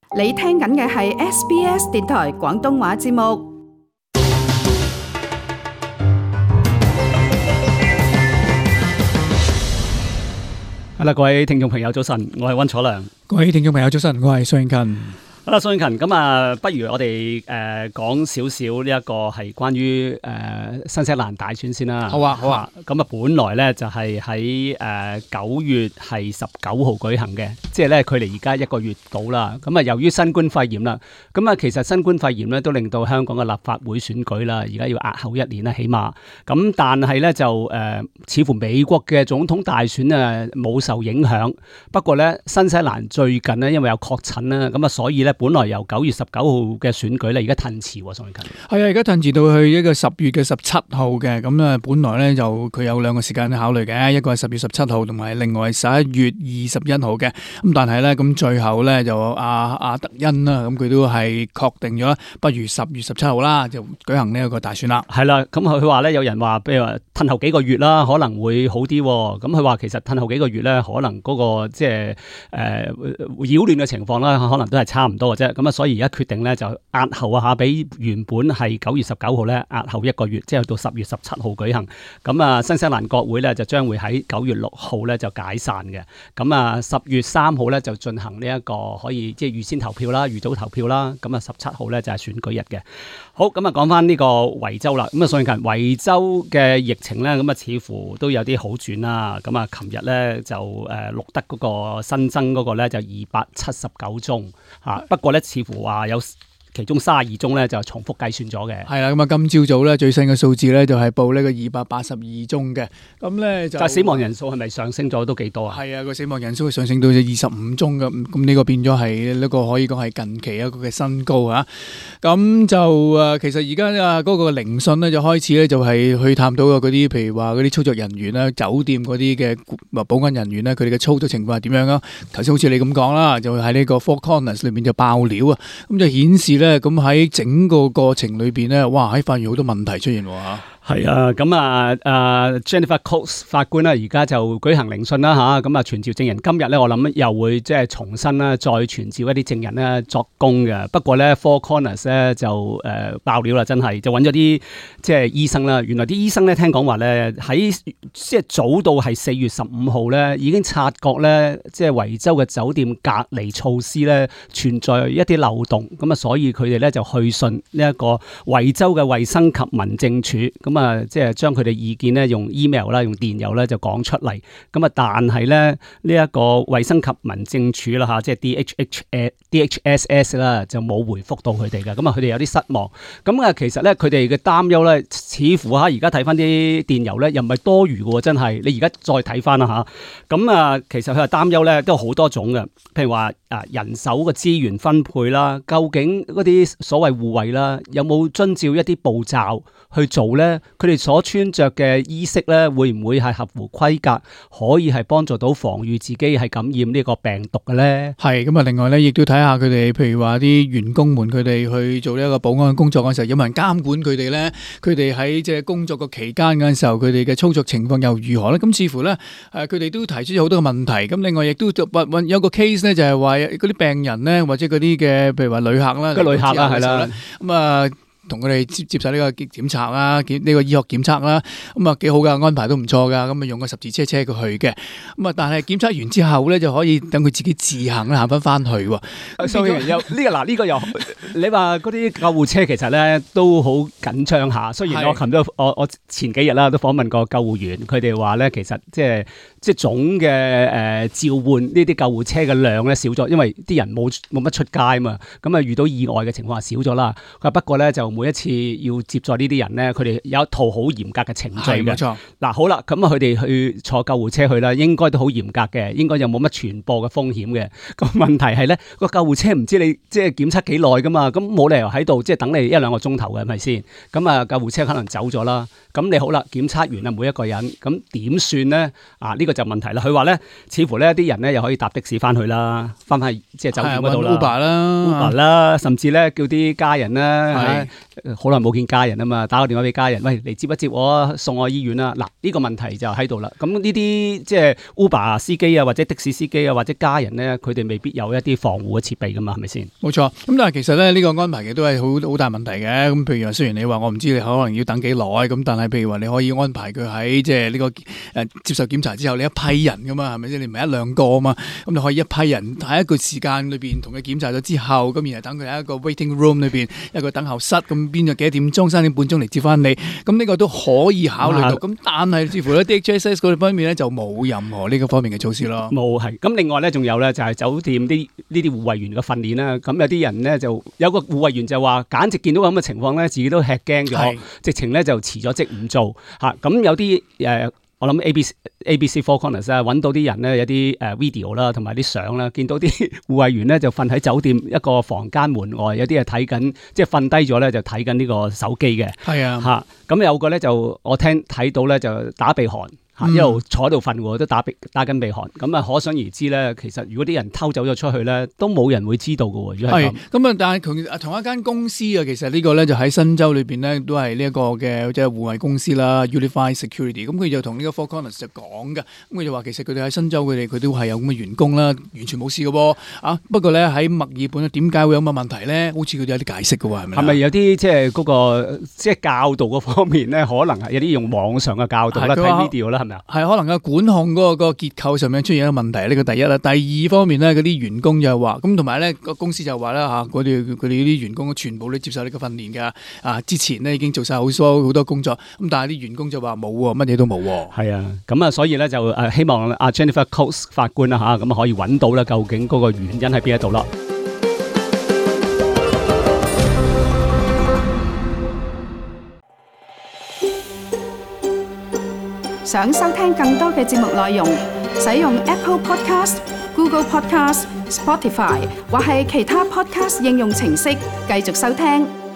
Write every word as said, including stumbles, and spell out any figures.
你聽緊嘅係 S B S 電台廣東話節目。 好啦，各位聽眾朋友早晨，我係溫楚良。 各位聽眾朋友早晨，我係蘇永勤。 好啦，蘇永勤，咁啊，不如我哋誒講少少呢一個係關於誒、呃、新西蘭大選先啦。 好啊，好啊。 咁啊，本來咧就係喺誒九月係十九號舉行嘅，即係咧距離而家一個月到啦。咁啊，由於新冠肺炎啦，咁啊，其實新冠肺炎咧都令到香港嘅立法會選舉啦，而家要押後一年啦，起碼。咁但係咧就誒、呃，似乎美國嘅總統大選啊冇受影響。不過咧，新西蘭最近咧因為有確診啦，咁啊，所以咧。本來由九月十九號嘅選舉咧，而家褪遲喎，宋永勤。 係啊，而家褪遲到去一個十月嘅十七號嘅，咁啊，本來咧就佢有兩個時間考慮嘅，一個係十月十七號，同埋另外十一月二十一號嘅。咁但係咧，咁最後咧就阿阿德恩啦，咁佢都係確定咗，不如十月十七號啦，就舉行呢一個大選啦。係啦，咁佢話咧，有人話，譬如話褪後幾個月啦，可能會好啲。咁佢話其實褪後幾個月咧，可能嗰、那個即係誒擾亂嘅情況啦，可能都係差唔多。咁啊，所以而家決定咧就押後啊，吓比原本係九月十九號咧押後一個月，即係到十月十七號舉行。咁啊，新西蘭國會咧就將會喺九月六號咧就解散嘅。咁啊，十月三號咧就進行呢一個可以即係預先投票啦、預早投票啦。咁啊，十七號咧就係選舉日嘅。好，咁啊講翻呢個維州啦。咁啊，最近維州嘅疫情咧，咁啊似乎都有啲好轉啦。咁啊，琴日咧就誒錄得嗰個新增嗰個咧就二百七十九宗吓。不過咧，似乎話有其中三十二宗咧就重複計算咗嘅。係啦，咁啊，今朝早咧最新嘅數字咧就係報呢個二百八十二宗嘅。咁咧就， 但係死亡人數係咪上升咗都幾多啊？ 係啊，個死亡人數上升到二十五宗嘅。咁呢個變咗係呢個可以講係近期一個嘅新高啊。咁就誒，其實而家啊嗰個聆訊咧就開始咧就係去探討嗰啲，譬如話嗰啲操作人員啦、酒店嗰啲嘅保安人員咧，佢哋嘅操作情況係點樣啊？頭先好似你咁講啦，就喺呢個 Four Corners 裏面就爆料啊，咁就顯示咧。咁喺整個過程裏邊咧，哇！喺發現好多問題出現喎嚇。 係啊，咁啊，誒 Jennifer Coates 法官咧，而家就舉行聆訊啦嚇，咁啊傳召證人。今日咧，我諗又會即係重新啦，再傳召一啲證人咧作供嘅。不過咧 Four Corners 咧就誒、呃、爆料啦，真係就揾咗啲即係醫生啦。原來啲醫生咧聽講話咧喺即係早到係四月十五號咧，已經察覺咧即係維州嘅酒店隔離措施咧存在一啲漏洞，咁啊，所以佢哋咧就去信呢一個維州嘅衛生及民政署咁。啊，即係將佢哋意見咧，用 email 啦，用電郵咧就講出嚟。咁啊，但係咧呢一個衛生及民政署啦吓，即係 D H H D H S S 啦，就冇回覆到佢哋嘅。咁啊，佢哋有啲失望。咁啊，其實咧佢哋嘅擔憂咧，似乎吓而家睇翻啲電郵咧，又唔係多餘嘅，真係。你而家再睇翻啦吓。咁啊，其實佢係擔憂咧都有好多種嘅，譬如話啊人手嘅資源分配啦，究竟嗰啲所謂護衛啦，有冇遵照一啲步驟去做咧？佢哋所穿着嘅衣飾咧，會唔會係合乎規格，可以係幫助到防禦自己係感染呢個病毒嘅咧？ 係咁啊！另外咧，亦都睇下佢哋，譬如話啲員工們，佢哋去做呢一個保安工作嘅時候，有冇人監管佢哋咧？佢哋喺即係工作嘅期間嗰陣時候，佢哋嘅操作情況又如何咧？咁似乎咧，誒佢哋都提出咗好多嘅問題。咁另外亦都有個 case 咧，就係話嗰啲病人咧，或者嗰啲嘅譬如話旅客啦， 個旅客啦，係啦， 咁啊。同佢哋接接受呢個檢查啦，檢呢個醫學檢測啦，咁啊幾好噶，安排都唔錯噶，咁啊用個十字車車佢去嘅，咁啊但係檢測完之後咧就可以等佢自己自行行翻翻去喎。 所以有呢個嗱呢個又你話嗰啲救護車其實咧都好緊張下，雖然我琴日我我前幾日啦都訪問過救護員，佢哋話咧其實即係即係總嘅誒召喚呢啲救護車嘅量咧少咗，因為啲人冇冇乜出街啊嘛，咁啊遇到意外嘅情況下少咗啦。佢話不過咧就每一次要接載呢啲人咧，佢哋有一套好嚴格嘅程序嘅。冇錯。嗱好啦，咁啊佢哋去坐救護車去啦，應該都好嚴格嘅，應該又冇乜傳播嘅風險嘅。個問題係咧，個救護車唔知你即係檢測幾耐噶嘛，咁冇理由喺度即係等你一兩個鐘頭嘅，係咪先？咁啊救護車可能走咗啦。咁你好啦，檢測完啦每一個人，咁點算咧？啊呢個就問題啦。佢話咧，似乎咧啲人咧又可以搭的士翻去啦，翻去即係酒店嗰度啦 ，Uber 啦 ，Uber 啦，甚至咧叫啲家人咧。 好耐冇見家人啊嘛，打個電話俾家人，喂，嚟接一接我，送我醫院啦。嗱，呢個問題就喺度啦。咁呢啲即係 Uber 司機啊，或者的士司機啊，或者家人咧，佢哋未必有一啲防護嘅設備噶嘛，係咪先？冇錯。咁但係其實咧，呢個安排嘅都係好好大問題嘅。咁譬如話，雖然你話我唔知你可能要等幾耐，咁但係譬如話你可以安排佢喺即係呢個誒、呃、接受檢查之後，你一批人噶嘛，係咪先？你唔係一兩個啊嘛，咁你可以一批人喺一個時間裏邊同佢檢查咗之後，咁然後等佢喺一個 waiting room 裏邊一個等候室，咁邊咗幾多點鐘，三點半鐘嚟接翻你，咁呢個都可以考慮到。咁、啊、但係似乎咧 D H S S 嗰方面咧就冇任何呢個方面嘅措施咯。 冇係。咁另外咧仲有咧就係酒店啲呢啲護衛員嘅訓練啦。咁有啲人咧就有個護衛員就話，簡直見到咁嘅情況咧，自己都吃驚咗，直情咧就辭咗職唔做嚇。咁有啲誒。呃我諗 A B C A B C Four Corners 啊，揾到啲人咧有啲誒 video 啦，同埋啲相啦，見到啲護衛員咧就瞓喺酒店一個房間門外，有啲係睇緊，即係瞓低咗咧就睇緊呢個手機嘅。係啊，嚇咁有個咧就我聽睇到咧就打鼻鼾。嗯、一路坐喺度瞓喎，都打鼻打緊鼻鼾，咁啊可想而知咧。其實如果啲人偷走咗出去咧，都冇人會知道嘅喎。如果係咁， 咁啊，但係同同一間公司啊，其實呢個咧就喺新州裏邊咧，都係呢一個嘅即係護衛公司啦 ，Unified Security。咁佢就同呢個 Four Corners 就講嘅，咁佢就話其實佢哋喺新州佢哋佢都係有咁嘅員工啦，完全冇事嘅喎。啊，不過咧喺墨爾本點解會有咁嘅問題咧？好似佢哋有啲解釋嘅喎，係咪？係咪有啲即係嗰個即係教導嗰方面咧，可能係有啲用網上嘅教導啦，睇 video 啦，係咪啊？係可能嘅管控嗰個個結構上面出現一個問題，呢個第一啦。第二方面咧，嗰啲員工就係話，咁同埋咧個公司就話啦嚇，佢哋佢哋呢啲員工全部都接受呢個訓練㗎。啊，之前咧已經做晒好多好多工作，咁但係啲員工就話冇喎，乜嘢都冇喎。係啊，咁啊，所以咧就誒希望阿 Jennifer Coates 法官啦嚇，咁可以揾到咧究竟嗰個原因喺邊一度咯。 想收聽更多嘅節目內容，使用 Apple Podcast、Google Podcast、Spotify 或係其他 Podcast 應用程式繼續收聽。